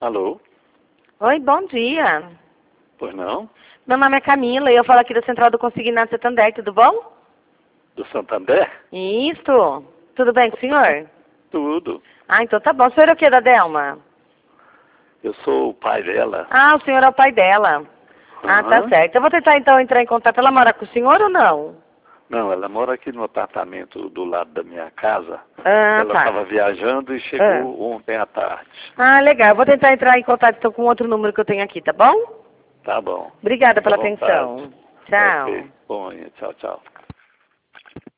Alô? Oi, bom dia. Pois não? Meu nome é Camila e eu falo aqui da Central do Consignado Santander, tudo bom? Do Santander? Isso. Tudo bem com o senhor? Tudo. Ah, então tá bom. O senhor é o que da Delma? Eu sou o pai dela. Ah, o senhor é o pai dela. Ah, tá Aham. certo. Eu vou tentar então entrar em contato. Ela mora com o senhor ou não? Não, ela mora aqui no apartamento do lado da minha casa. Ah, Ela tá. estava viajando e chegou ontem à tarde. Ah, legal. Eu vou tentar entrar em contato então com outro número que eu tenho aqui, tá bom? Tá bom. Obrigada Fica à pela vontade. atenção. Tchau. Ok. Bom, tchau, tchau.